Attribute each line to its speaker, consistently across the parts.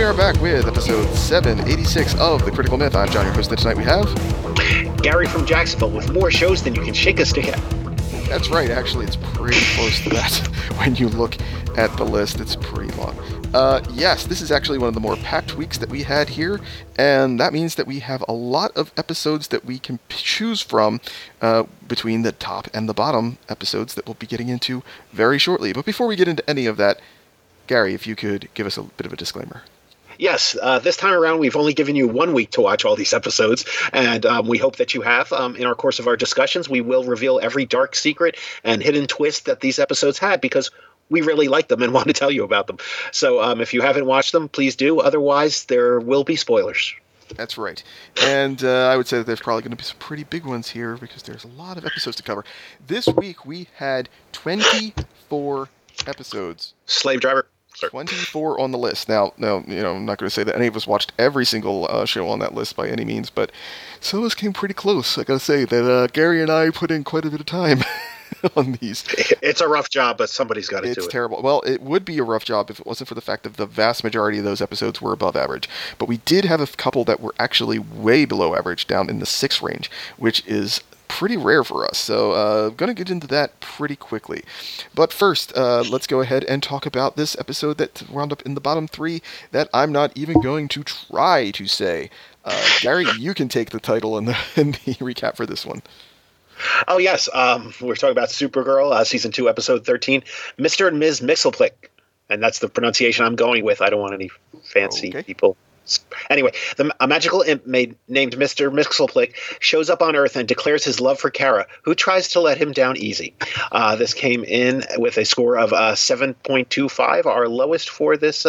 Speaker 1: are back with episode 786 of The Critical Myth. I'm John, your host, and tonight we have...
Speaker 2: Gary from Jacksonville with more shows than you can shake a stick at.
Speaker 1: That's right, actually, it's pretty close to that. When you look at the list, it's pretty long. Yes, this is actually one of the more packed weeks that we had here, and that means that we have a lot of episodes that we can choose from between the top and the bottom episodes that we'll be getting into very shortly. But before we get into any of that, Gary, if you could give us a bit of a disclaimer.
Speaker 2: Yes, this time around we've only given you 1 week to watch all these episodes, and we hope that you have. In our course of our discussions, we will reveal every dark secret and hidden twist that these episodes had, because we really like them and want to tell you about them. So if you haven't watched them, please do. Otherwise, there will be spoilers.
Speaker 1: That's right. And I would say that there's probably going to be some pretty big ones here, because there's a lot of episodes to cover. This week we had 24 episodes.
Speaker 2: Slave Driver.
Speaker 1: 24 on the list. Now, I'm not going to say that any of us watched every single show on that list by any means, but some of us came pretty close. I got to say that Gary and I put in quite a bit of time on these.
Speaker 2: It's a rough job, but somebody's got to do it.
Speaker 1: It's terrible. Well, it would be a rough job if it wasn't for the fact that the vast majority of those episodes were above average. But we did have a couple that were actually way below average, down in the 6 range, which is pretty rare for us, so going to get into that pretty quickly. But first, let's go ahead and talk about this episode that wound up in the bottom 3 that I'm not even going to try to say. Gary, you can take the title and the recap for this one.
Speaker 2: Oh, yes. We're talking about Supergirl, Season 2, Episode 13, Mr. and Ms. Mxyzptlk. And that's the pronunciation I'm going with. I don't want any fancy people. Anyway, a magical imp named Mr. Mxyzptlk shows up on Earth and declares his love for Kara, who tries to let him down easy. This came in with a score of 7.25, our lowest for this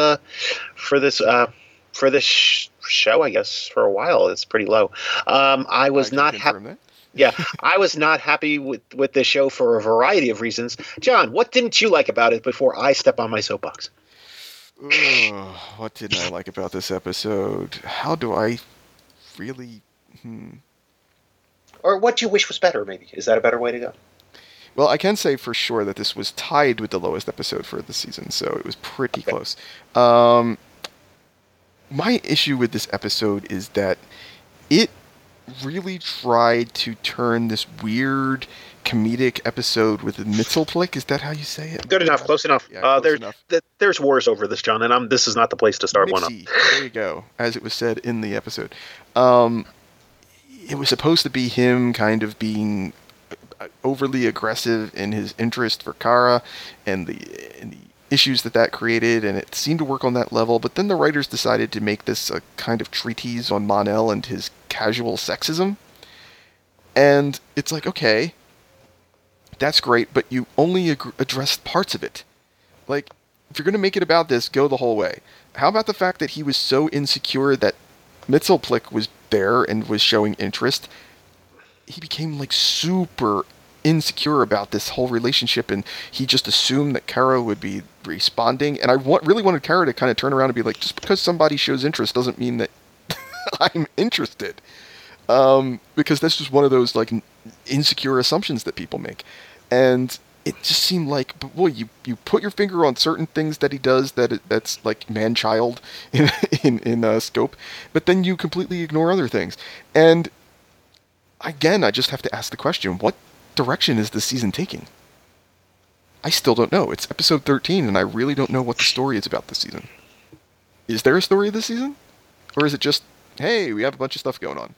Speaker 2: show, I guess, for a while. It's pretty low. I was not happy. Yeah, I was not happy with this show for a variety of reasons. John, what didn't you like about it before I step on my soapbox?
Speaker 1: What didn't I like about this episode? How do I really...
Speaker 2: Or what do you wish was better, maybe? Is that a better way to go?
Speaker 1: Well, I can say for sure that this was tied with the lowest episode for the season, so it was pretty close. My issue with this episode is that it really tried to turn this weird comedic episode with Mxyzptlk. Is that how you say it?
Speaker 2: Good enough. Close enough.
Speaker 1: Yeah, close enough.
Speaker 2: There's wars over this, John, and this is not the place to start one up.
Speaker 1: There you go, as it was said in the episode. It was supposed to be him kind of being overly aggressive in his interest for Kara and the issues that created, and it seemed to work on that level, but then the writers decided to make this a kind of treatise on Mon-El and his casual sexism. And it's like, okay, that's great, but you only addressed parts of it. Like, if you're going to make it about this, go the whole way. How about the fact that he was so insecure that Mxyzptlk was there and was showing interest? He became, like, super insecure about this whole relationship, and he just assumed that Kara would be responding. And I really wanted Kara to kind of turn around and be like, just because somebody shows interest doesn't mean that I'm interested. Because that's just one of those, like, insecure assumptions that people make. And it just seemed like, well, you put your finger on certain things that he does that's like man-child in scope, but then you completely ignore other things. And again, I just have to ask the question, what direction is this season taking? I still don't know. It's episode 13, and I really don't know what the story is about this season. Is there a story this season? Or is it just, hey, we have a bunch of stuff going on?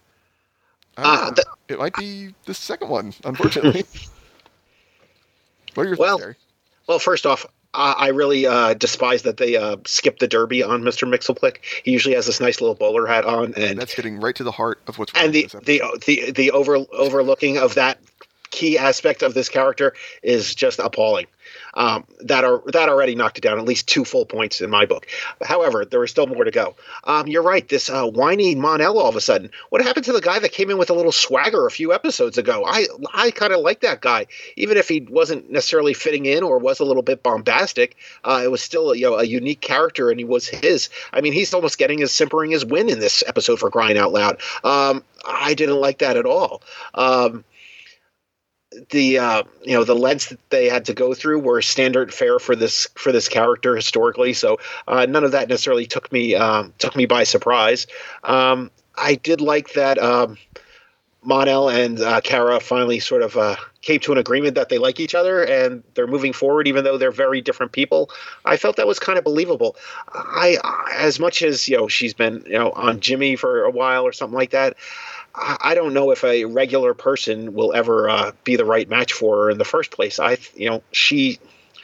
Speaker 1: It might be the second one, unfortunately. What are your thoughts, Gary?
Speaker 2: Well, first off, I really despise that they skipped the derby on Mr. Mxyzptlk. He usually has this nice little bowler hat on, and
Speaker 1: that's getting right to the heart of what's wrong.
Speaker 2: And the overlooking of that key aspect of this character is just appalling. That already knocked it down at least 2 full points in my book. However, there is still more to go. You're right. This whiny Mon-El all of a sudden. What happened to the guy that came in with a little swagger a few episodes ago? I kind of like that guy, even if he wasn't necessarily fitting in or was a little bit bombastic. It was still a unique character, and he was his. I mean, he's almost getting simpering his win in this episode, for crying out loud. I didn't like that at all. the the lengths that they had to go through were standard fare for this character historically. So none of that necessarily took me by surprise. I did like that Mon-El and Kara finally sort of came to an agreement that they like each other and they're moving forward, even though they're very different people. I felt that was kind of believable. As much as she's been on Jimmy for a while or something like that. I don't know if a regular person will ever be the right match for her in the first place. She.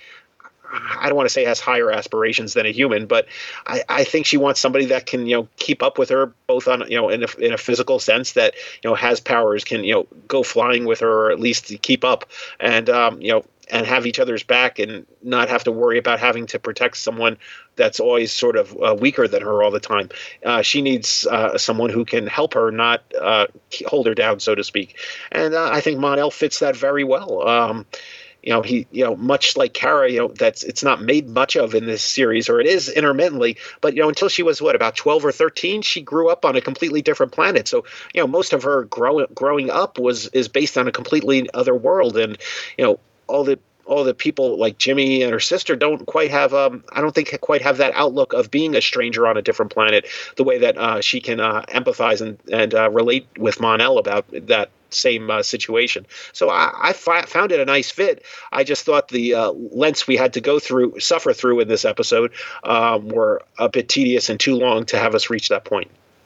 Speaker 2: I don't want to say has higher aspirations than a human, but I think she wants somebody that can, keep up with her both on, in a physical sense that, has powers, can, go flying with her or at least keep up and, and have each other's back and not have to worry about having to protect someone that's always sort of weaker than her all the time. She needs someone who can help her, not hold her down, so to speak. And I think Mon-El fits that very well. He, much like Kara, it's not made much of in this series, or it is intermittently, but, until she was about 12 or 13, she grew up on a completely different planet. So, most of her growing up is based on a completely other world. And, all the people like Jimmy and her sister don't quite have, I don't think quite have that outlook of being a stranger on a different planet, the way that she can empathize and relate with Mon-El about that same situation. So I found it a nice fit. I just thought the lengths we had to suffer through in this episode were a bit tedious and too long to have us reach that point.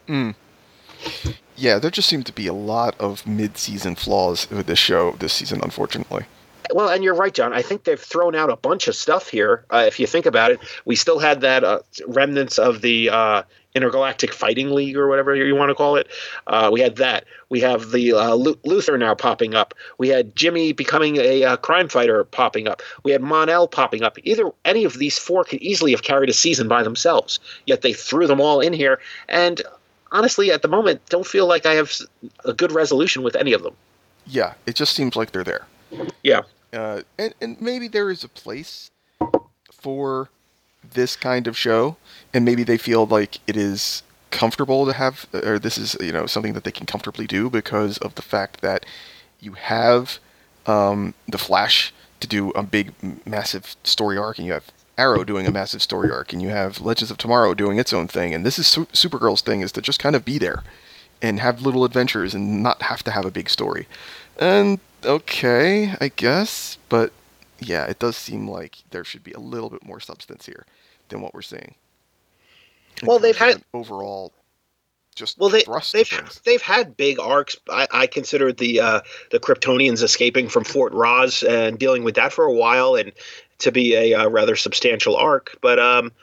Speaker 1: Yeah, there just seemed to be a lot of mid-season flaws with this show this season, unfortunately.
Speaker 2: Well, and you're right, John. I think they've thrown out a bunch of stuff here. If you think about it, we still had that remnants of the Intergalactic Fighting League or whatever you want to call it. We had that. We have the Luther now popping up. We had Jimmy becoming a crime fighter popping up. We had Mon-El popping up. Any of these four could easily have carried a season by themselves, yet they threw them all in here. And honestly, at the moment, don't feel like I have a good resolution with any of them.
Speaker 1: Yeah, it just seems like they're there.
Speaker 2: Yeah.
Speaker 1: And maybe there is a place for this kind of show, and maybe they feel like it is comfortable to have, or this is something that they can comfortably do because of the fact that you have the Flash to do a big, massive story arc, and you have Arrow doing a massive story arc, and you have Legends of Tomorrow doing its own thing, and this is Supergirl's thing is to just kind of be there and have little adventures and not have to have a big story. And okay, I guess, but yeah, it does seem like there should be a little bit more substance here than what we're seeing.
Speaker 2: Well, they've had
Speaker 1: overall just
Speaker 2: they've had big arcs. I considered the Kryptonians escaping from Fort Roz and dealing with that for a while, and to be a rather substantial arc. But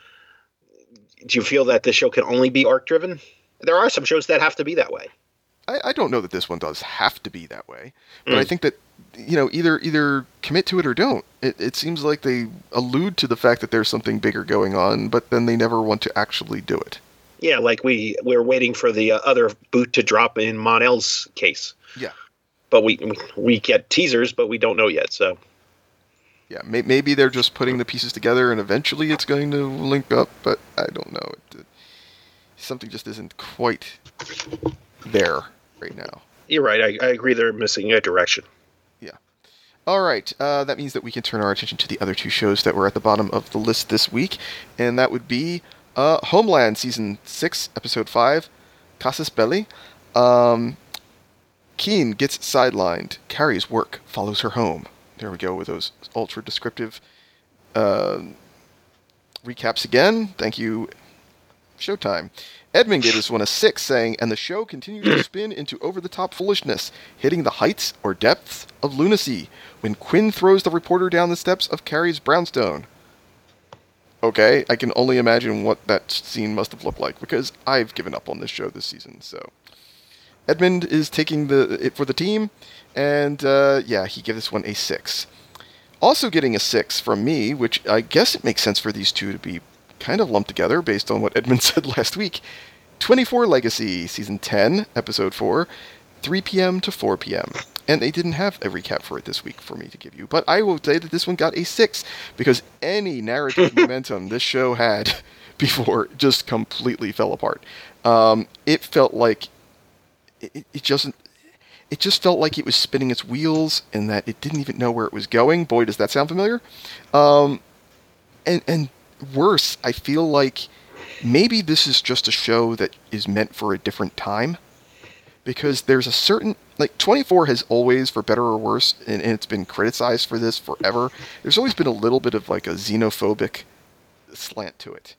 Speaker 2: do you feel that this show can only be arc driven? There are some shows that have to be that way.
Speaker 1: I don't know that this one does have to be that way, but I think that either commit to it or don't. It seems like they allude to the fact that there's something bigger going on, but then they never want to actually do it.
Speaker 2: Yeah, like we're waiting for the other boot to drop in Mon-El's case.
Speaker 1: Yeah,
Speaker 2: but we get teasers, but we don't know yet. So
Speaker 1: yeah, maybe they're just putting the pieces together, and eventually it's going to link up. But I don't know. Something just isn't quite there right now.
Speaker 2: You're right. I agree. They're missing a direction.
Speaker 1: Yeah. All right. That means that we can turn our attention to the other two shows that were at the bottom of the list this week, and that would be Homeland Season 6, Episode 5, Casus Belli. Keen gets sidelined. Carrie's work follows her home. There we go with those ultra descriptive recaps again. Thank you, Showtime. Edmund gave this one a 6, saying, and the show continues to spin into over-the-top foolishness, hitting the heights or depths of lunacy when Quinn throws the reporter down the steps of Carrie's brownstone. Okay, I can only imagine what that scene must have looked like, because I've given up on this show this season, so. Edmund is taking it for the team, and yeah, he gave this one a 6. Also getting a 6 from me, which I guess it makes sense for these two to be kind of lumped together based on what Edmund said last week. 24 Legacy, Season 10, Episode 4, 3 p.m. to 4 p.m. And they didn't have a recap for it this week for me to give you, but I will say that this one got a 6, because any narrative momentum this show had before just completely fell apart. It felt like it it just felt like it was spinning its wheels and that it didn't even know where it was going. Boy, does that sound familiar. And worse, I feel like maybe this is just a show that is meant for a different time, because there's a certain, like, 24 has always, for better or worse, and it's been criticized for this forever, there's always been a little bit of like a xenophobic slant to it.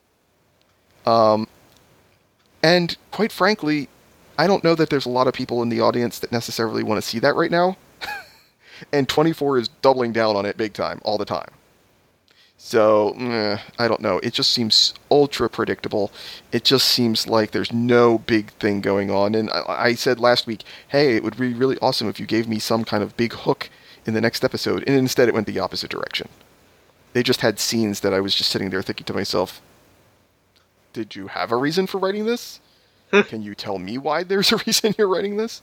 Speaker 1: And quite frankly, I don't know that there's a lot of people in the audience that necessarily want to see that right now. And 24 is doubling down on it big time, all the time. So, I don't know. It just seems ultra predictable. It just seems like there's no big thing going on. And I said last week, hey, it would be really awesome if you gave me some kind of big hook in the next episode. And instead it went the opposite direction. They just had scenes that I was just sitting there thinking to myself, did you have a reason for writing this? Can you tell me why there's a reason you're writing this?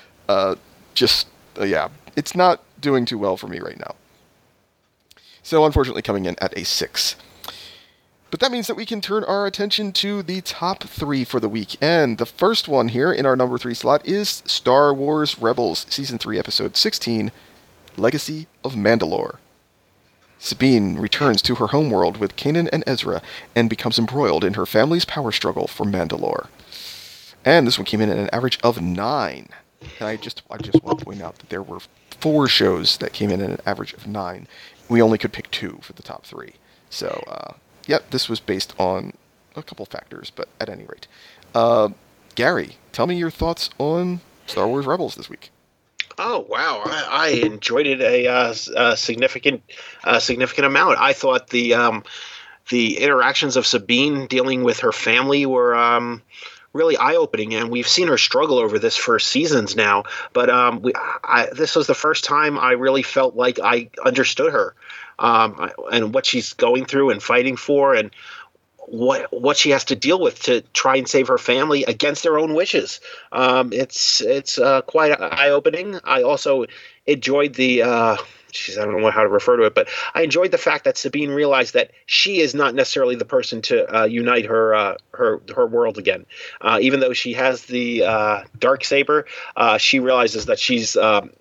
Speaker 1: Yeah, it's not doing too well for me right now. So unfortunately coming in at a 6. But that means that we can turn our attention to the top 3 for the week. And the first one here in our number 3 slot is Star Wars Rebels, Season 3, Episode 16, Legacy of Mandalore. Sabine returns to her homeworld with Kanan and Ezra and becomes embroiled in her family's power struggle for Mandalore. And this one came in at an average of 9. And I just want to point out that there were 4 shows that came in at an average of 9. We only could pick 2 for the top 3. So, this was based on a couple factors, but at any rate. Gary, tell me your thoughts on Star Wars Rebels this week.
Speaker 2: Oh wow! I enjoyed it a significant amount. I thought the interactions of Sabine dealing with her family were really eye-opening, and we've seen her struggle over this for seasons now. But this was the first time I really felt like I understood her, and what she's going through and fighting for, and what she has to deal with to try and save her family against their own wishes. It's quite eye-opening. I also enjoyed the I don't know how to refer to it, but I enjoyed the fact that Sabine realized that she is not necessarily the person to unite her world again. Even though she has the Darksaber, she realizes that she's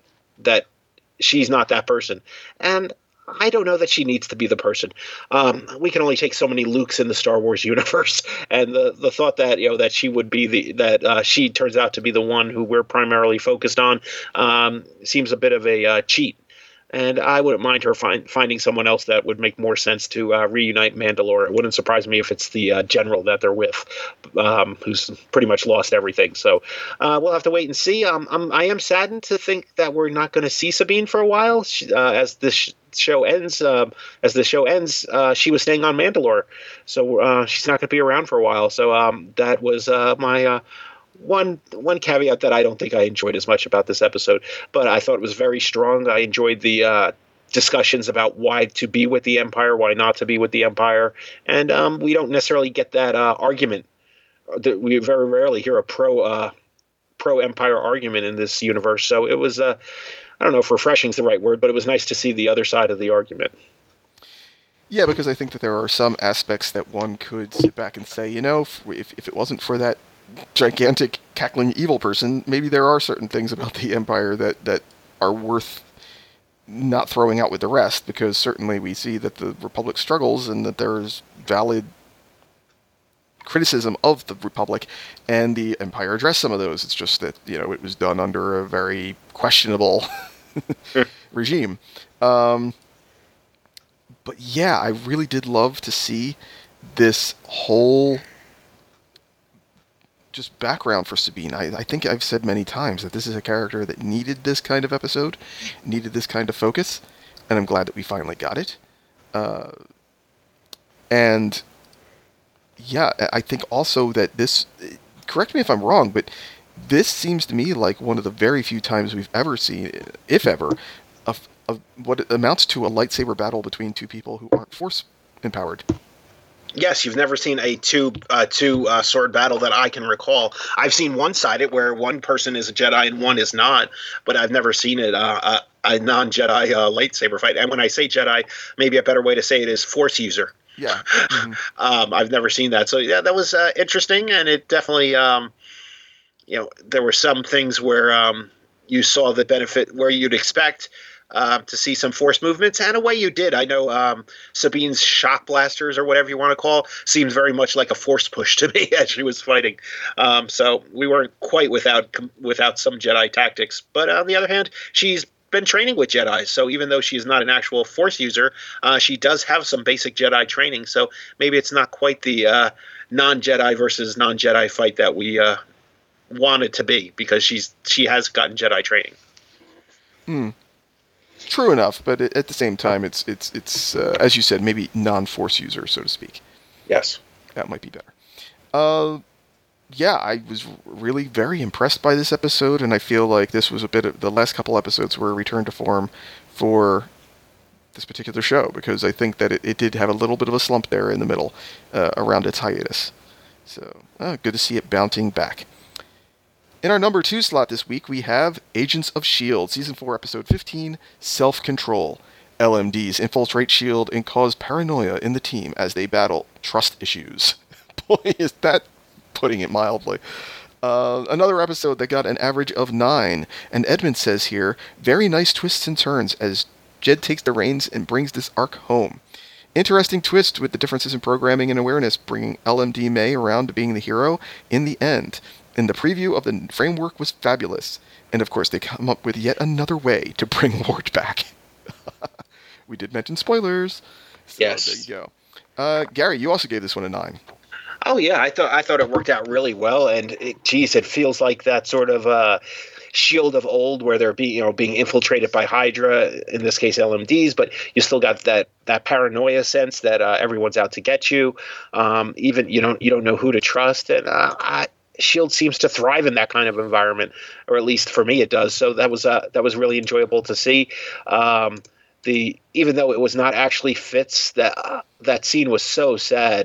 Speaker 2: not that person. And I don't know that she needs to be the person. We can only take so many Lukes in the Star Wars universe, and the thought that that she would be she turns out to be the one who we're primarily focused on seems a bit of a cheat. And I wouldn't mind her finding someone else that would make more sense to reunite Mandalore. It wouldn't surprise me if it's the general that they're with, who's pretty much lost everything. So we'll have to wait and see. I am saddened to think that we're not going to see Sabine for a while. As this show ends, she was staying on Mandalore, so she's not going to be around for a while. So that was my one caveat that I don't think I enjoyed as much about this episode, but I thought it was very strong. I enjoyed the discussions about why to be with the Empire, why not to be with the Empire, and we don't necessarily get that argument. We very rarely hear a pro Empire argument in this universe, so it was I don't know if refreshing is the right word, but it was nice to see the other side of the argument.
Speaker 1: Yeah, because I think that there are some aspects that one could sit back and say, if it wasn't for that gigantic cackling evil person, maybe there are certain things about the Empire that are worth not throwing out with the rest, because certainly we see that the Republic struggles and that there's valid criticism of the Republic, and the Empire addressed some of those. It's just that, it was done under a very questionable regime. But yeah, I really did love to see this whole just background for Sabine. I think I've said many times that this is a character that needed this kind of episode, needed this kind of focus, and I'm glad that we finally got it. And yeah, I think also that this, correct me if I'm wrong, but this seems to me like one of the very few times we've ever seen, if ever, of what amounts to a lightsaber battle between two people who aren't Force empowered.
Speaker 2: Yes, you've never seen a two sword battle that I can recall. I've seen one-sided where one person is a Jedi and one is not, but I've never seen it a non-Jedi lightsaber fight. And when I say Jedi, maybe a better way to say it is Force user.
Speaker 1: Yeah. Mm-hmm.
Speaker 2: I've never seen that. So yeah, that was interesting, and it definitely, there were some things where you saw the benefit where you'd expect to see some force movements, and a way you did. I know Sabine's shock blasters, or whatever you want to call, seemed very much like a force push to me as she was fighting. So we weren't quite without some Jedi tactics. But on the other hand, she's been training with Jedi, so even though she's not an actual Force user, she does have some basic Jedi training. So maybe it's not quite the non-Jedi versus non-Jedi fight that we want it to be, because she has gotten Jedi training.
Speaker 1: True enough, but at the same time, it's as you said, maybe non-Force user, so to speak.
Speaker 2: Yes,
Speaker 1: that might be better. Yeah, I was really very impressed by this episode, and I feel like this was a bit of the last couple episodes were a return to form for this particular show, because I think that it did have a little bit of a slump there in the middle around its hiatus. So good to see it bouncing back. In our number 2 slot this week, we have Agents of S.H.I.E.L.D., Season 4, Episode 15, Self-Control. LMDs infiltrate S.H.I.E.L.D. and cause paranoia in the team as they battle trust issues. Boy, is that putting it mildly. Another episode that got an average of 9. And Edmund says here, very nice twists and turns as Jed takes the reins and brings this arc home. Interesting twist with the differences in programming and awareness, bringing LMD May around to being the hero in the end. And the preview of the framework was fabulous. And of course, they come up with yet another way to bring Ward back. We did mention spoilers. So
Speaker 2: yes.
Speaker 1: There you go. Gary, you also gave this one a 9.
Speaker 2: Oh yeah, I thought it worked out really well, and it feels like that sort of Shield of old, where they're being infiltrated by Hydra, in this case LMDs, but you still got that paranoia sense that everyone's out to get you. Even you don't know who to trust, and Shield seems to thrive in that kind of environment, or at least for me it does. So that was really enjoyable to see. Even though it was not actually Fitz, that scene was so sad,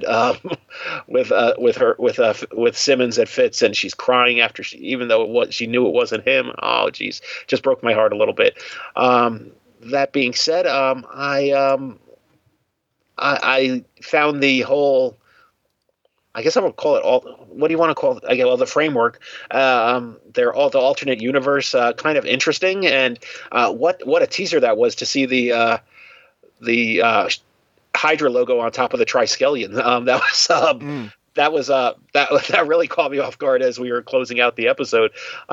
Speaker 2: with Simmons at Fitz, and she's crying after even though she knew it wasn't him. Oh geez, just broke my heart a little bit. That being said, I found the whole, I guess I would call it all. What do you want to call it? I guess the framework. They're all the alternate universe, kind of interesting, and what a teaser that was to see the Hydra logo on top of the Triskelion. That really caught me off guard as we were closing out the episode.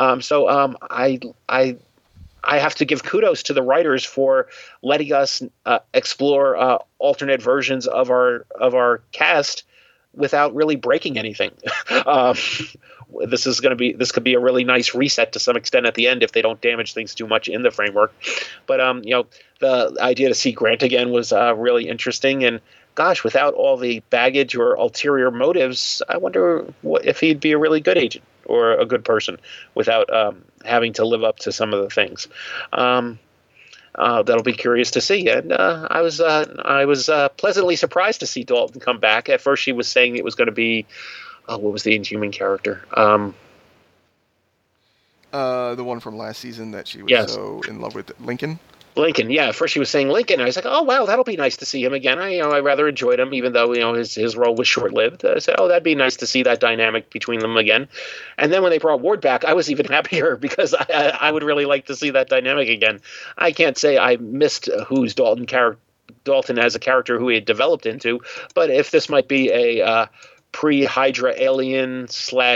Speaker 2: I have to give kudos to the writers for letting us explore alternate versions of our cast without really breaking anything. This could be a really nice reset to some extent at the end if they don't damage things too much in the framework. But the idea to see Grant again was really interesting, and gosh, without all the baggage or ulterior motives, I wonder if he'd be a really good agent or a good person without having to live up to some of the things. That'll be curious to see. And I was pleasantly surprised to see Dalton come back. At first, she was saying it was going to be, what was the Inhuman character?
Speaker 1: The one from last season that she was so in love with, Lincoln.
Speaker 2: Lincoln, yeah. At first she was saying Lincoln. I was like, oh wow, that'll be nice to see him again. I rather enjoyed him, even though his role was short lived. I said, oh, that'd be nice to see that dynamic between them again. And then when they brought Ward back, I was even happier because I would really like to see that dynamic again. I can't say I missed who's Dalton as a character who he had developed into, but if this might be a pre-Hydra alien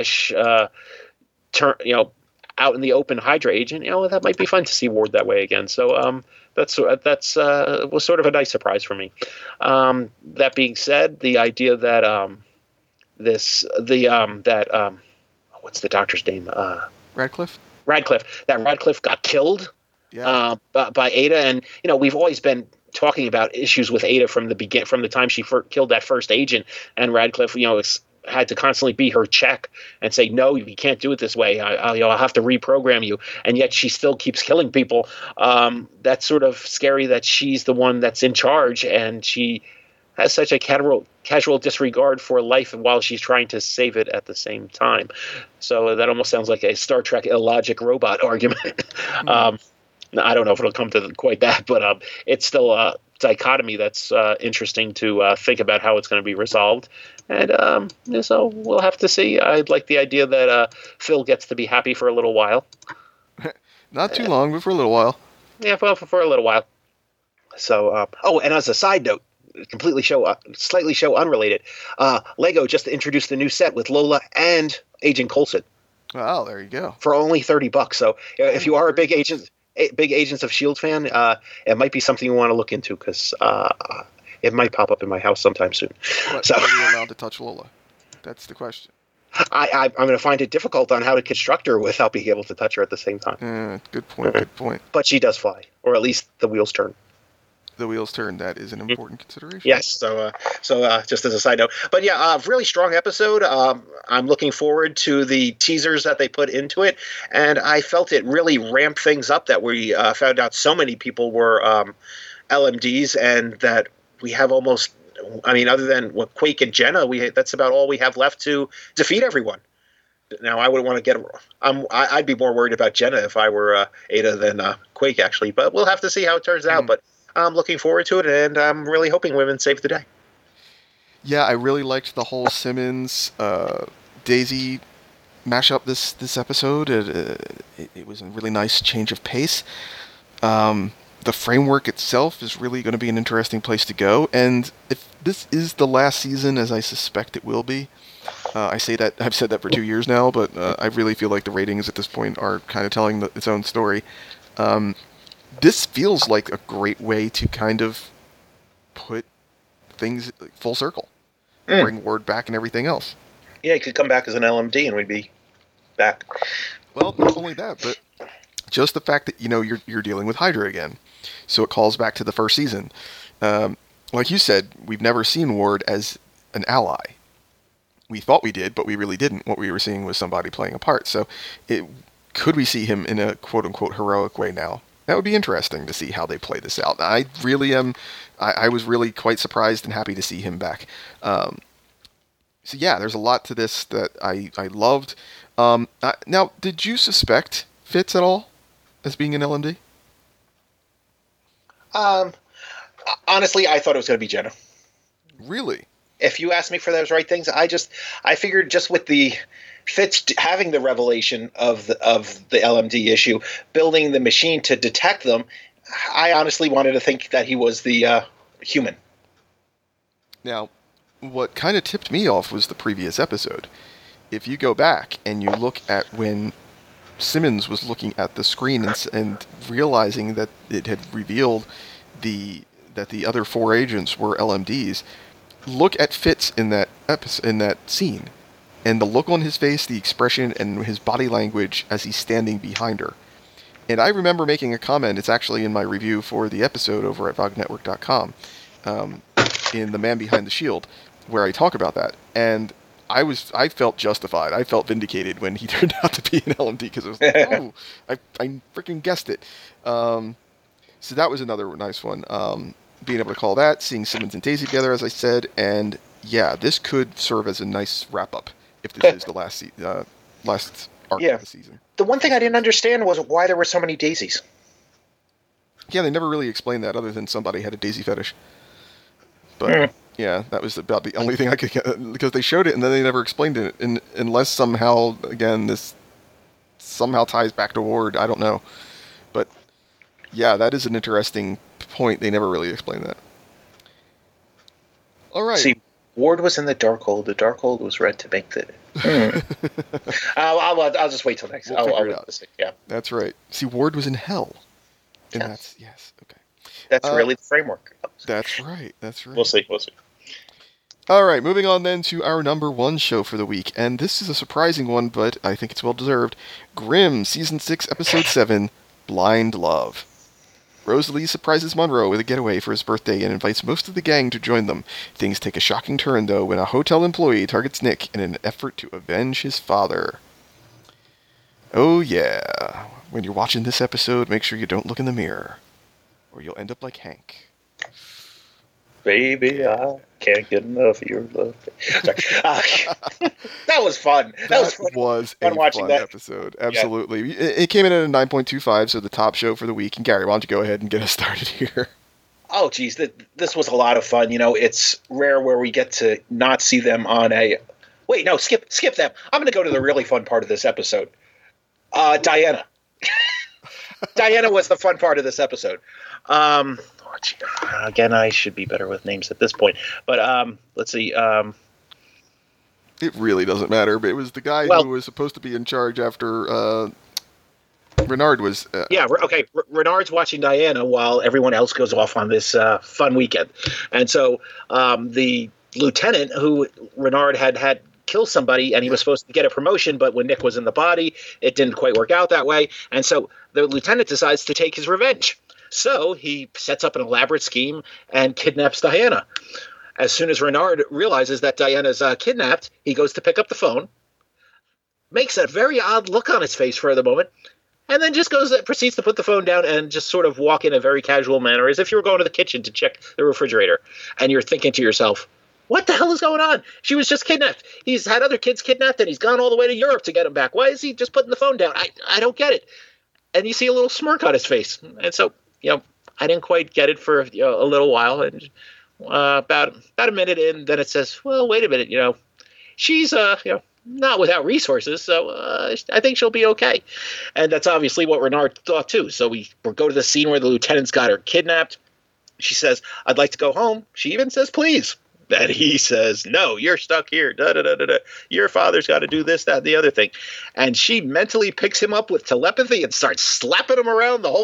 Speaker 2: out in the open Hydra agent, that might be fun to see Ward that way again. So that's was sort of a nice surprise for me. That being said, the idea that what's the doctor's name?
Speaker 1: Radcliffe.
Speaker 2: That Radcliffe got killed by Ada, and we've always been talking about issues with Ada from the time she killed that first agent, and Radcliffe, had to constantly be her check and say, no, you can't do it this way. I'll have to reprogram you. And yet she still keeps killing people. That's sort of scary that she's the one that's in charge, and she has such a casual disregard for life while she's trying to save it at the same time. So that almost sounds like a Star Trek illogic robot argument. I don't know if it'll come to quite that, but it's still a dichotomy that's interesting to think about how it's going to be resolved. And so we'll have to see. I'd like the idea that Phil gets to be happy for a little while.
Speaker 1: Not too long, but for a little while.
Speaker 2: Yeah, for a little while. So, and as a side note, slightly show unrelated, Lego just introduced a new set with Lola and Agent Coulson
Speaker 1: Well, there you go.
Speaker 2: for only $30. So, if you are a big Agents of Shield fan, it might be something you want to look into because it might pop up in my house sometime soon.
Speaker 1: But
Speaker 2: So,
Speaker 1: are we allowed to touch Lola? That's the question.
Speaker 2: I'm going to find it difficult on how to construct her without being able to touch her at the same time.
Speaker 1: Good point. Good point.
Speaker 2: But she does fly, or at least the wheels turn.
Speaker 1: The wheels turn. That is an important consideration.
Speaker 2: Yes. So just as a side note, but yeah, really strong episode. I'm looking forward to the teasers that they put into it, and I felt it really ramped things up. That we found out so many people were LMDs, and that we have almost. I mean, other than Quake and Jenna, that's about all we have left to defeat everyone. Now, I wouldn't want to get. I'd be more worried about Jenna if I were Ada than Quake, actually. But we'll have to see how it turns out. But I'm looking forward to it, and I'm really hoping women save the day.
Speaker 1: Yeah, I really liked the whole Simmons Daisy mashup this episode. It was a really nice change of pace. The framework itself is really going to be an interesting place to go, and if this is the last season, as I suspect it will be, I've said that for 2 years now, but I really feel like the ratings at this point are kind of telling its own story. This feels like a great way to kind of put things full circle, bring Ward back and everything else.
Speaker 2: Yeah, he could come back as an LMD, and we'd be back.
Speaker 1: Well, not only that, but just the fact that you're dealing with Hydra again, so it calls back to the first season. Like you said, we've never seen Ward as an ally. We thought we did, but we really didn't. What we were seeing was somebody playing a part. So, could we see him in a quote-unquote heroic way now? That would be interesting to see how they play this out. I really am. I was really quite surprised and happy to see him back. So yeah, there's a lot to this that I loved. Now, did you suspect Fitz at all as being an LMD?
Speaker 2: Honestly, I thought it was going to be Jenna.
Speaker 1: Really?
Speaker 2: If you asked me for those right things, I figured just with the Fitz having the revelation of the LMD issue, building the machine to detect them, I honestly wanted to think that he was the human.
Speaker 1: Now, what kind of tipped me off was the previous episode. If you go back and you look at when Simmons was looking at the screen and realizing that it had revealed that the other 4 agents were LMDs, look at Fitz in that scene. And the look on his face, the expression, and his body language as he's standing behind her. And I remember making a comment, it's actually in my review for the episode over at VogNetwork.com, in The Man Behind the Shield, where I talk about that. And I felt justified. I felt vindicated when he turned out to be an LMD, because it was like, oh, I freaking guessed it. So that was another nice one. Being able to call that, seeing Simmons and Daisy together, as I said, and yeah, this could serve as a nice wrap-up if this is the last arc of the season.
Speaker 2: The one thing I didn't understand was why there were so many daisies.
Speaker 1: Yeah, they never really explained that, other than somebody had a daisy fetish. But yeah, that was about the only thing I could get, because they showed it and then they never explained it, unless somehow, again, this somehow ties back to Ward. I don't know, but yeah, that is an interesting point. They never really explained that. All right.
Speaker 2: See, Ward was in the Darkhold. The Darkhold was red to make the. I'll just wait till next.
Speaker 1: We'll figure it out.
Speaker 2: Yeah,
Speaker 1: that's right. See, Ward was in hell, and that's okay.
Speaker 2: That's really the framework.
Speaker 1: That's right. That's right.
Speaker 2: We'll see.
Speaker 1: All right, moving on then to our number 1 show for the week, and this is a surprising one, but I think it's well deserved. Grimm, Season 6, Episode 7, Blind Love. Rosalie surprises Monroe with a getaway for his birthday and invites most of the gang to join them. Things take a shocking turn, though, when a hotel employee targets Nick in an effort to avenge his father. Oh yeah, when you're watching this episode, make sure you don't look in the mirror, or you'll end up like Hank.
Speaker 2: Baby, I can't get enough of your love. That was fun. That was
Speaker 1: a fun episode. Absolutely. Yeah. It came in at a 9.25, so the top show for the week. And Gary, why don't you go ahead and get us started here?
Speaker 2: Oh, geez. This was a lot of fun. It's rare where we get to not see them on a... Wait, no, skip them. I'm going to go to the really fun part of this episode. Diana. Diana was the fun part of this episode. Again, I should be better with names at this point. But let's see.
Speaker 1: It really doesn't matter, but it was the guy who was supposed to be in charge after Renard was...
Speaker 2: okay. Renard's watching Diana while everyone else goes off on this fun weekend. And so the lieutenant who Renard had killed somebody, and he was supposed to get a promotion, but when Nick was in the body, it didn't quite work out that way. And so the lieutenant decides to take his revenge. So he sets up an elaborate scheme and kidnaps Diana. As soon as Renard realizes that Diana's kidnapped, he goes to pick up the phone, makes a very odd look on his face for the moment, and then just proceeds to put the phone down and just sort of walk in a very casual manner, as if you were going to the kitchen to check the refrigerator. And you're thinking to yourself, what the hell is going on? She was just kidnapped. He's had other kids kidnapped, and he's gone all the way to Europe to get them back. Why is he just putting the phone down? I don't get it. And you see a little smirk on his face. And so, I didn't quite get it for a little while. And about a minute in, then it says, well, wait a minute, she's not without resources, so I think she'll be okay. And that's obviously what Renard thought too. So we go to the scene where the lieutenant's got her kidnapped. She says, I'd like to go home. She even says, please. And he says, no, you're stuck here. Da, da, da, da, da. Your father's got to do this, that, and the other thing. And she mentally picks him up with telepathy and starts slapping him around the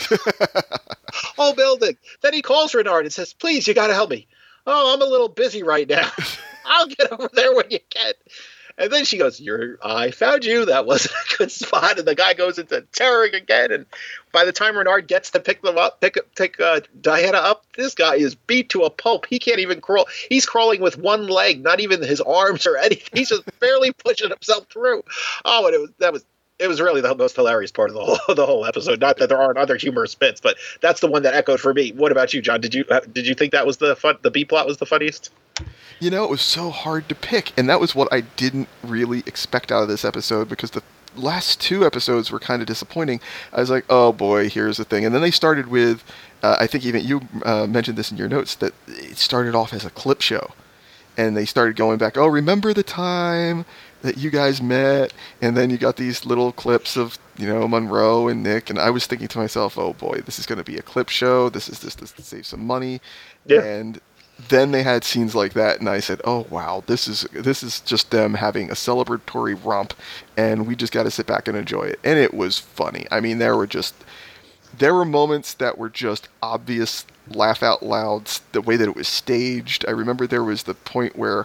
Speaker 2: whole building. Then he calls Renard and says, please, you got to help me. Oh, I'm a little busy right now. I'll get over there when you can. And then she goes, I found you. That wasn't a good spot. And the guy goes into terror again. And by the time Renard gets to pick Diana up, this guy is beat to a pulp. He can't even crawl. He's crawling with one leg, not even his arms or anything. He's just barely pushing himself through. Oh, and it was really the most hilarious part of the whole episode. Not that there aren't other humorous bits, but that's the one that echoed for me. What about you, John? Did you think that was the B plot was the funniest?
Speaker 1: It was so hard to pick, and that was what I didn't really expect out of this episode, because the last two episodes were kind of disappointing. I was like, oh boy, here's the thing. And then they started with, I think even you mentioned this in your notes, that it started off as a clip show. And they started going back, oh, remember the time that you guys met? And then you got these little clips of, Monroe and Nick. And I was thinking to myself, oh boy, this is going to be a clip show. This is just to save some money. Yeah. And then they had scenes like that, and I said, oh wow, this is just them having a celebratory romp, and we just got to sit back and enjoy it. And it was funny. I mean, there were moments that were just obvious laugh out louds, the way that it was staged. I remember there was the point where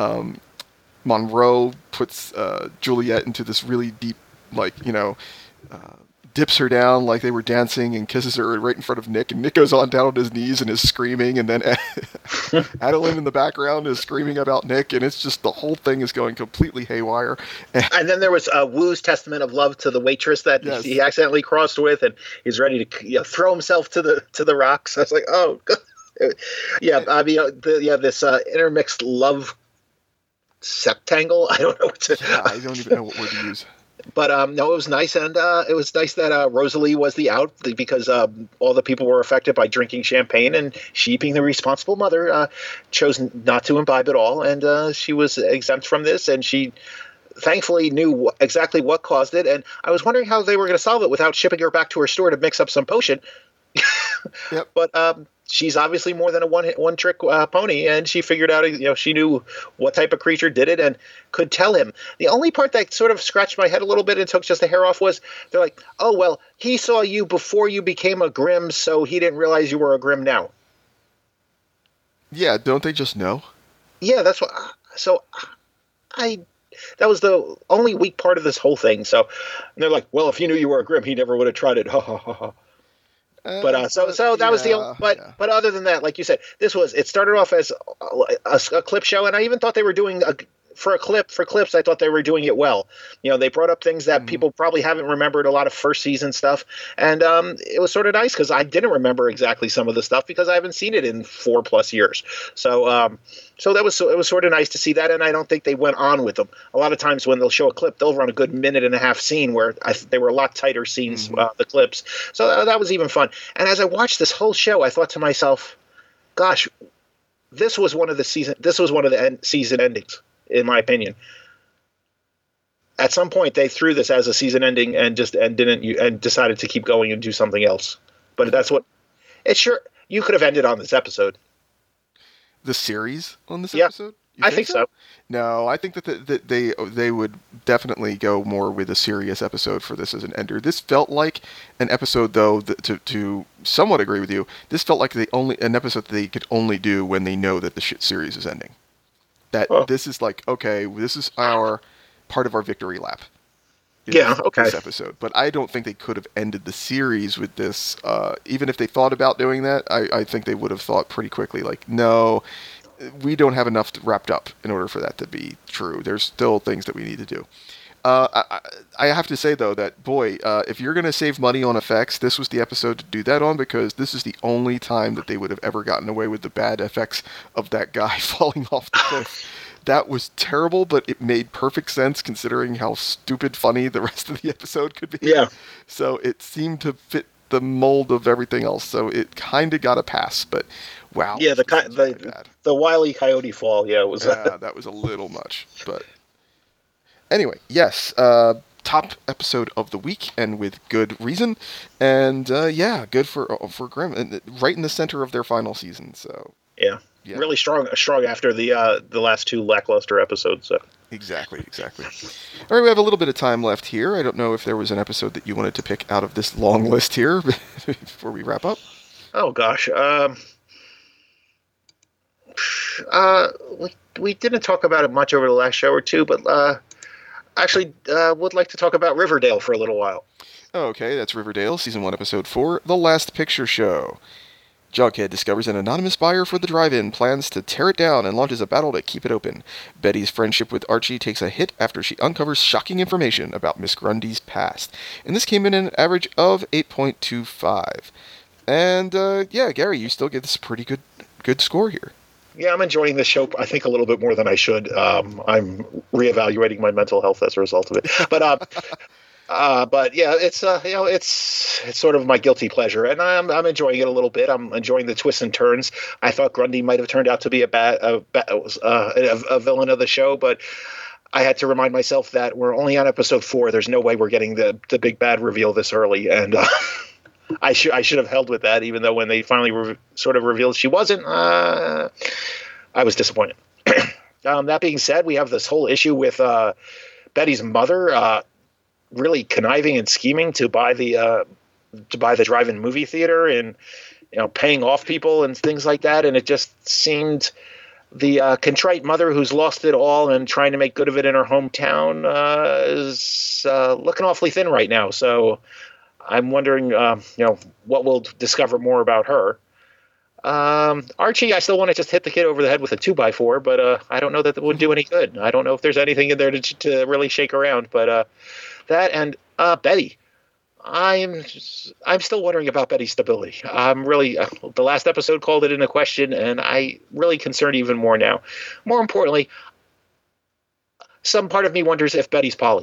Speaker 1: Monroe puts Juliet into this really deep, dips her down like they were dancing and kisses her right in front of Nick, and Nick goes on down on his knees and is screaming, and then Adeline in the background is screaming about Nick, and it's just the whole thing is going completely haywire.
Speaker 2: And then there was Wu's testament of love to the waitress that he accidentally crossed with, and he's ready to throw himself to the rocks. I was like, oh, God. Yeah, I mean, this intermixed love septangle. I don't know what to.
Speaker 1: Yeah, I don't even know what word to use.
Speaker 2: But no, it was nice, and it was nice that Rosalie was the out, because all the people were affected by drinking champagne, and she, being the responsible mother, chose not to imbibe at all, and she was exempt from this, and she thankfully knew exactly what caused it, and I was wondering how they were going to solve it without shipping her back to her store to mix up some potion. Yep. But she's obviously more than a one-trick pony, and she figured out, she knew what type of creature did it and could tell him. The only part that sort of scratched my head a little bit and took just the hair off was they're like, oh, well, he saw you before you became a Grimm, so he didn't realize you were a Grimm now.
Speaker 1: Yeah, don't they just know?
Speaker 2: Yeah, that's what. So that was the only weak part of this whole thing. So they're like, well, if he knew you were a Grimm, he never would have tried it. Ha ha ha ha. But so that was but other than that, like you said, it started off as a clip show, and I even thought they were doing for clips, I thought they were doing it well. They brought up things that people probably haven't remembered, a lot of first season stuff, and it was sort of nice because I didn't remember exactly some of the stuff because I haven't seen it in 4+ years. So it was sort of nice to see that, and I don't think they went on with them. A lot of times when they'll show a clip, they'll run a good minute and a half scene where they were a lot tighter scenes, the clips. So that was even fun. And as I watched this whole show, I thought to myself, "Gosh, this was one of the season endings, in my opinion." at some point they threw this as a season ending and decided to keep going and do something else. But that's what it sure you could have ended on this episode.
Speaker 1: The series on this
Speaker 2: Yeah,
Speaker 1: episode? You
Speaker 2: I think so.
Speaker 1: No, I think that they would definitely go more with a serious episode for this as an ender. This felt like an episode, though, to somewhat agree with you. This felt like an episode that they could only do when they know that the shit series is ending. This is like, okay, this is our part of our victory lap.
Speaker 2: Yeah, okay.
Speaker 1: This episode, but I don't think they could have ended the series with this. Even if they thought about doing that, I think they would have thought pretty quickly, like, no, we don't have enough wrapped up in order for that to be true. There's still things that we need to do. I have to say, though, that, boy, if you're going to save money on effects, this was the episode to do that on, because this is the only time that they would have ever gotten away with the bad effects of that guy falling off the cliff. That was terrible, but it made perfect sense considering how stupid funny the rest of the episode could be.
Speaker 2: Yeah.
Speaker 1: So it seemed to fit the mold of everything else, so it kind of got a pass, but wow.
Speaker 2: Yeah, the Wile E. Coyote fall, yeah, it was...
Speaker 1: that was a little much, but... Anyway, yes, top episode of the week, and with good reason, and good for Grimm, and right in the center of their final season, so...
Speaker 2: Yeah. Really strong after the last two lackluster episodes. So.
Speaker 1: Exactly. All right, we have a little bit of time left here. I don't know if there was an episode that you wanted to pick out of this long list here before we wrap up.
Speaker 2: Oh gosh, we didn't talk about it much over the last show or two, but actually would like to talk about Riverdale for a little while.
Speaker 1: Okay, that's Riverdale, season 1, episode 4, The Last Picture Show. Jughead discovers an anonymous buyer for the drive-in, plans to tear it down, and launches a battle to keep it open. Betty's friendship with Archie takes a hit after she uncovers shocking information about Miss Grundy's past. And this came in an average of 8.25. And, Gary, you still get this pretty good score here.
Speaker 2: Yeah, I'm enjoying this show, I think, a little bit more than I should. I'm reevaluating my mental health as a result of it. But yeah, it's it's sort of my guilty pleasure, and I'm enjoying it a little bit. I'm enjoying the twists and turns. I thought Grundy might have turned out to be a villain of the show, but I had to remind myself that we're only on episode 4. There's no way we're getting the big bad reveal this early, and I should have held with that, even though when they finally sort of revealed she wasn't, I was disappointed. That being said, we have this whole issue with Betty's mother. Really conniving and scheming to buy the drive-in movie theater, and paying off people and things like that. And it just seemed the contrite mother who's lost it all and trying to make good of it in her hometown is looking awfully thin right now. So I'm wondering, what we'll discover more about her. Archie, I still want to just hit the kid over the head with a 2x4, but I don't know that would do any good. I don't know if there's anything in there to really shake around, but that and Betty. I'm still wondering about Betty's stability. I'm really the last episode called it into question, and I really concerned even more now. More importantly, some part of me wonders if Betty's poly.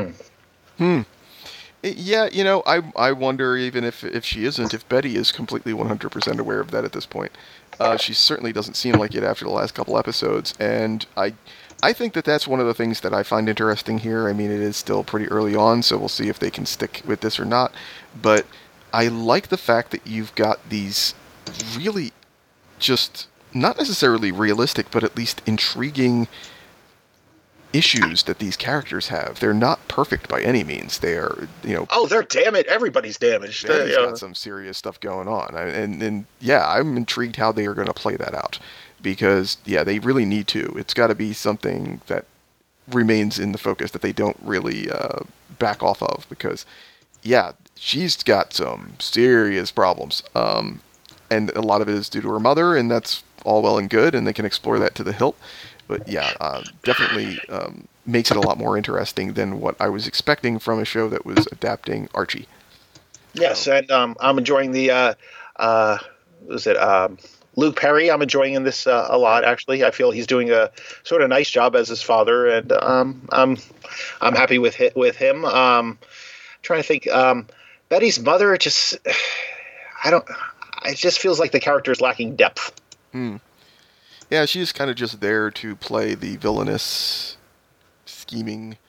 Speaker 1: Yeah, I wonder even if she isn't, if Betty is completely 100% aware of that at this point. She certainly doesn't seem like it after the last couple episodes, and I think that's one of the things that I find interesting here. I mean, it is still pretty early on, so we'll see if they can stick with this or not. But I like the fact that you've got these really just not necessarily realistic, but at least intriguing issues that these characters have. They're not perfect by any means. They are,
Speaker 2: Oh, they're damaged. Everybody's damaged.
Speaker 1: Betty's got some serious stuff going on. And I'm intrigued how they are going to play that out. Because, they really need to. It's got to be something that remains in the focus that they don't really back off of. Because, she's got some serious problems. And a lot of it is due to her mother, and that's all well and good, and they can explore that to the hilt. But, definitely makes it a lot more interesting than what I was expecting from a show that was adapting Archie.
Speaker 2: Yes, and I'm enjoying the... Luke Perry, I'm enjoying in this a lot. Actually, I feel he's doing a sort of nice job as his father, and I'm happy with him. Trying to think, Betty's mother it just feels like the character is lacking depth.
Speaker 1: Yeah, she's kind of just there to play the villainous, scheming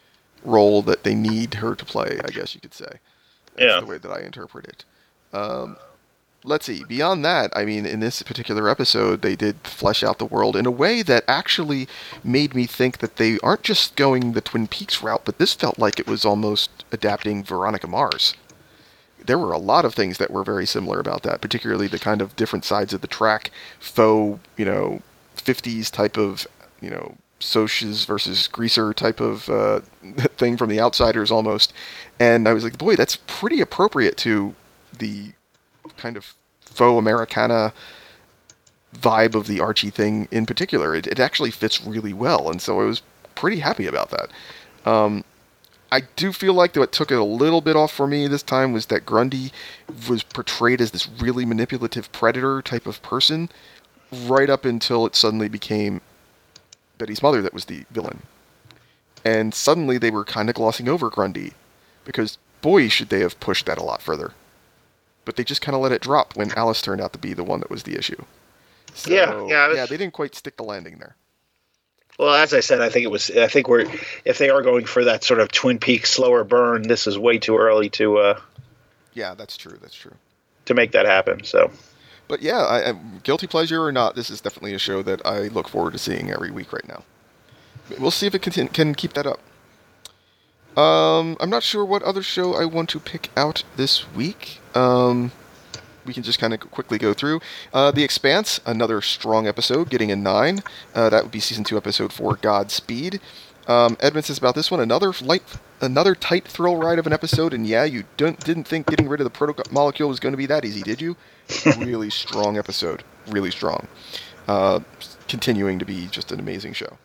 Speaker 1: role that they need her to play, I guess you could say. That's
Speaker 2: Yeah.
Speaker 1: the way that I interpret it. Let's see. Beyond that, I mean, in this particular episode, they did flesh out the world in a way that actually made me think that they aren't just going the Twin Peaks route, but this felt like it was almost adapting Veronica Mars. There were a lot of things that were very similar about that, particularly the kind of different sides of the track, faux, 50s type of, Socs versus Greaser type of thing from The Outsiders almost. And I was like, boy, that's pretty appropriate to the kind of faux Americana vibe of the Archie thing in particular. It actually fits really well, and so I was pretty happy about that. I do feel like what took it a little bit off for me this time was that Grundy was portrayed as this really manipulative predator type of person right up until it suddenly became Betty's mother that was the villain. And suddenly they were kind of glossing over Grundy, because boy, should they have pushed that a lot further. But they just kind of let it drop when Alice turned out to be the one that was the issue. So, yeah, they didn't quite stick the landing there.
Speaker 2: Well, as I said, I think if they are going for that sort of Twin Peaks slower burn, this is way too early to.
Speaker 1: Yeah, that's true.
Speaker 2: To make that happen, so.
Speaker 1: But yeah, I guilty pleasure or not, this is definitely a show that I look forward to seeing every week right now. We'll see if it can keep that up. I'm not sure what other show I want to pick out this week. We can just kind of quickly go through. The Expanse, another strong episode, getting a 9. That would be Season 2, Episode 4, Godspeed. Edmund says about this one, another tight thrill ride of an episode, and yeah, you didn't think getting rid of the proto-molecule was going to be that easy, did you? Really strong episode. Really strong. Continuing to be just an amazing show.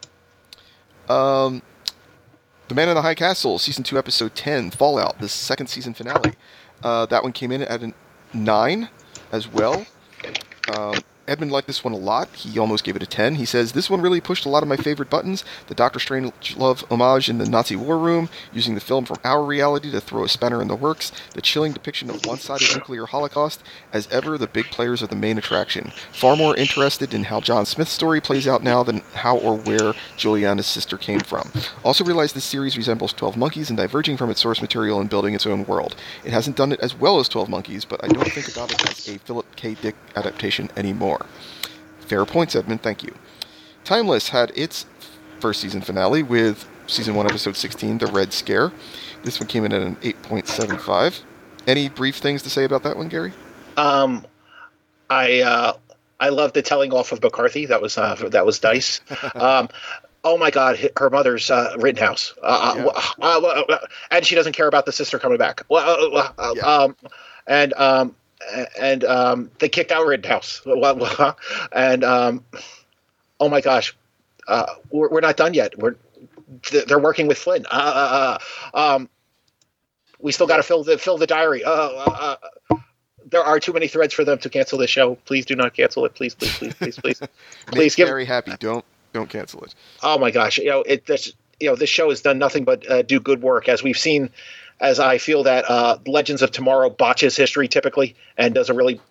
Speaker 1: The Man in the High Castle, Season 2, Episode 10, Fallout, the second season finale. That one came in at a 9 as well. Edmund liked this one a lot. He almost gave it a 10. He says, this one really pushed a lot of my favorite buttons. The Dr. Strangelove homage in the Nazi war room, using the film from our reality to throw a spanner in the works, the chilling depiction of one-sided nuclear holocaust. As ever, the big players are the main attraction. Far more interested in how John Smith's story plays out now than how or where Juliana's sister came from. Also realized this series resembles 12 Monkeys and diverging from its source material and building its own world. It hasn't done it as well as 12 Monkeys, but I don't think about it as a Philip K. Dick adaptation anymore. Fair points, Edmund. Thank you. Timeless had its first season finale with Season 1, Episode 16, The Red Scare. This one came in at an 8.75. Any brief things to say about that one, Gary?
Speaker 2: I love the telling off of McCarthy. That was nice. Oh my God, her mother's Rittenhouse. And she doesn't care about the sister coming back. And they kicked out Rittenhouse. And oh my gosh, we're not done yet. They're working with Flynn. We still got to fill the diary. There are too many threads for them to cancel this show. Please do not cancel it. Please.
Speaker 1: Please give Gary happy. Don't cancel it.
Speaker 2: Oh my gosh, this show has done nothing but do good work, as we've seen. As I feel that Legends of Tomorrow botches history typically and does a really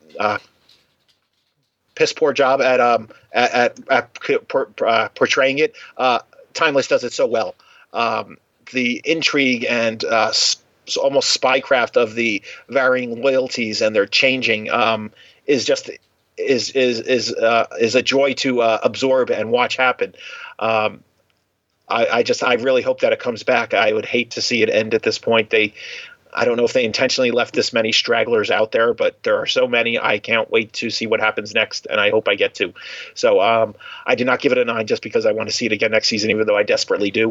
Speaker 2: piss poor job at portraying it. Timeless does it so well. The intrigue and almost spycraft of the varying loyalties and their changing is a joy to absorb and watch happen. I really hope that it comes back. I would hate to see it end at this point. I don't know if they intentionally left this many stragglers out there, but there are so many. I can't wait to see what happens next, and I hope I get to. So I did not give it a 9 just because I want to see it again next season, even though I desperately do.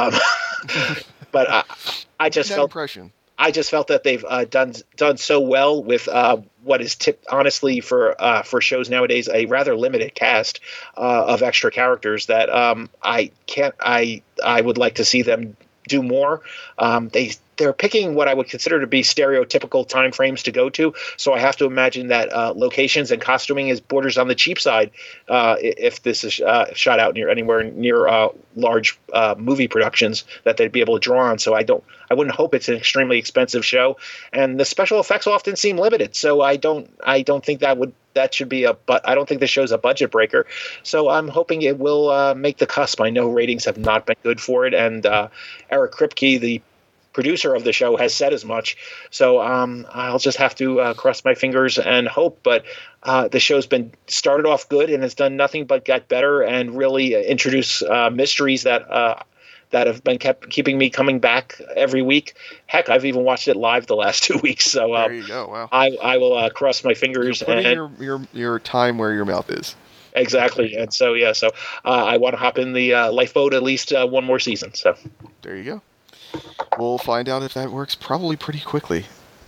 Speaker 2: But I just felt impression. I just felt that they've done so well with what is honestly for shows nowadays a rather limited cast of extra characters that I would like to see them do more. they're picking what I would consider to be stereotypical time frames to go to. So I have to imagine that locations and costuming is borders on the cheap side if this is shot out anywhere near large movie productions that they'd be able to draw on. So I wouldn't hope it's an extremely expensive show, and the special effects often seem limited. So I don't think that should be but I don't think the show's a budget breaker. So I'm hoping it will make the cusp. I know ratings have not been good for it, and Eric Kripke, the producer of the show, has said as much. So I'll just have to cross my fingers and hope. But the show's been started off good and has done nothing but get better and really introduce mysteries that have been keeping me coming back every week. Heck, I've even watched it live the last 2 weeks. So
Speaker 1: there you go. Wow.
Speaker 2: I will cross my fingers.
Speaker 1: You're putting your time where your mouth is.
Speaker 2: Exactly. And so, I want to hop in the lifeboat at least one more season. So
Speaker 1: there you go. We'll find out if that works probably pretty quickly.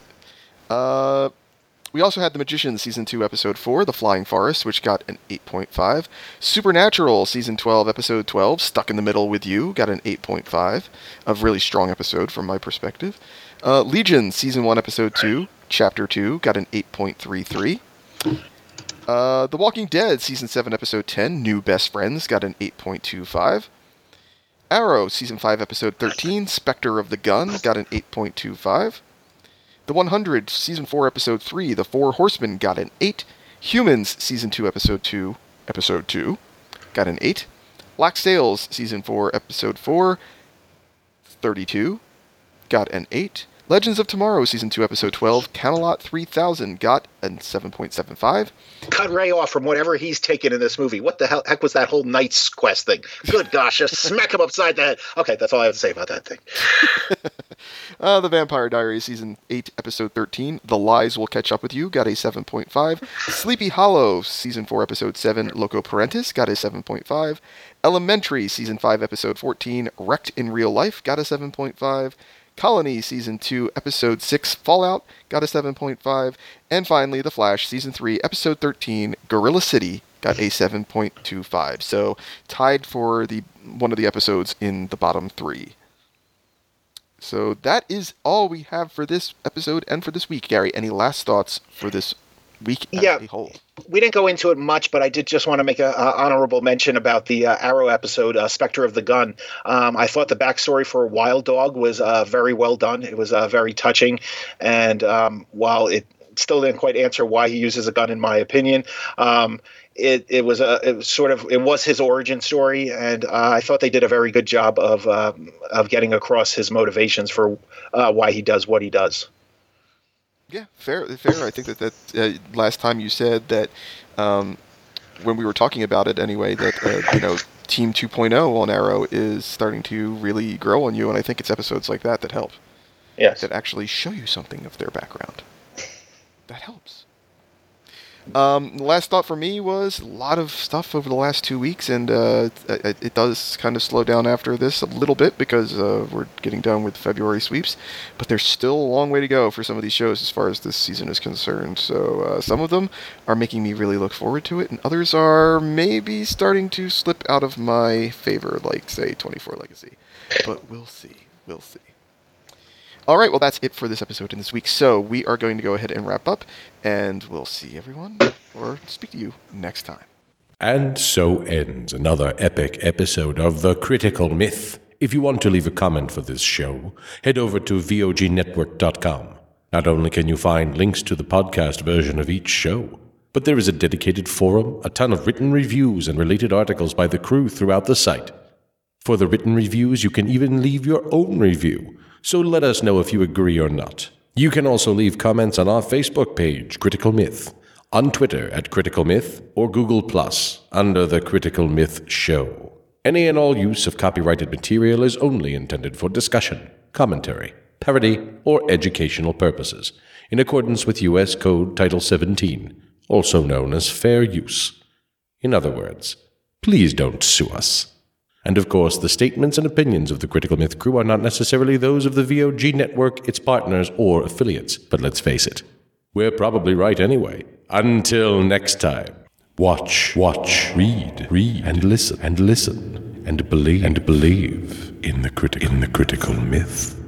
Speaker 1: We also had The Magician Season 2, Episode 4, The Flying Forest, which got an 8.5. Supernatural Season 12, Episode 12, Stuck in the Middle with You, got an 8.5. A really strong episode from my perspective. Legion Season 1, Episode 2, Chapter 2, got an 8.33. The Walking Dead Season 7, Episode 10, New Best Friends, got an 8.25. Arrow, Season 5, Episode 13, Spectre of the Gun, got an 8.25. The 100, Season 4, Episode 3, The Four Horsemen, got an 8. Humans, Season 2, Episode 2, got an 8. Black Sails, Season 4, Episode 4, 32, got an 8. Legends of Tomorrow, Season 2, Episode 12, Camelot 3000, got a 7.75.
Speaker 2: Cut Ray off from whatever he's taken in this movie. What the heck was that whole Knight's Quest thing? Good gosh, just smack him upside the head. Okay, that's all I have to say about that thing.
Speaker 1: The Vampire Diaries, Season 8, Episode 13, The Lies Will Catch Up With You, got a 7.5. Sleepy Hollow, Season 4, Episode 7, Loco Parentis, got a 7.5. Elementary, Season 5, Episode 14, Wrecked in Real Life, got a 7.5. Colony, Season 2, Episode 6, Fallout, got a 7.5. And finally, The Flash, Season 3, Episode 13, Gorilla City, got a 7.25. So, tied for one of the episodes in the bottom 3. So, that is all we have for this episode and for this week. Gary, any last thoughts for this week as a whole?
Speaker 2: We didn't go into it much, but I did just want to make an honorable mention about the Arrow episode, Spectre of the Gun. I thought the backstory for Wild Dog was very well done. It was very touching, and while it still didn't quite answer why he uses a gun, in my opinion, it was his origin story, and I thought they did a very good job of getting across his motivations for why he does what he does.
Speaker 1: Yeah, fair. I think that last time you said that when we were talking about it anyway, that Team 2.0 on Arrow is starting to really grow on you, and I think it's episodes like that help.
Speaker 2: Yes.
Speaker 1: That actually show you something of their background. That helps. Last thought for me was a lot of stuff over the last 2 weeks, and it does kind of slow down after this a little bit because we're getting done with February sweeps, but there's still a long way to go for some of these shows as far as this season is concerned. So some of them are making me really look forward to it, and others are maybe starting to slip out of my favor, like, say, 24 Legacy. But we'll see. All right, well, that's it for this episode and this week. So we are going to go ahead and wrap up, and we'll see everyone, or speak to you next time.
Speaker 3: And so ends another epic episode of The Critical Myth. If you want to leave a comment for this show, head over to vognetwork.com. Not only can you find links to the podcast version of each show, but there is a dedicated forum, a ton of written reviews, and related articles by the crew throughout the site. For the written reviews, you can even leave your own review. So let us know if you agree or not. You can also leave comments on our Facebook page, Critical Myth, on Twitter at Critical Myth, or Google Plus under The Critical Myth Show. Any and all use of copyrighted material is only intended for discussion, commentary, parody, or educational purposes, in accordance with U.S. Code Title 17, also known as fair use. In other words, please don't sue us. And of course, the statements and opinions of the Critical Myth crew are not necessarily those of the VOG network, its partners, or affiliates. But let's face it, we're probably right anyway. Until next time, watch, read, and listen, and believe in the critical myth.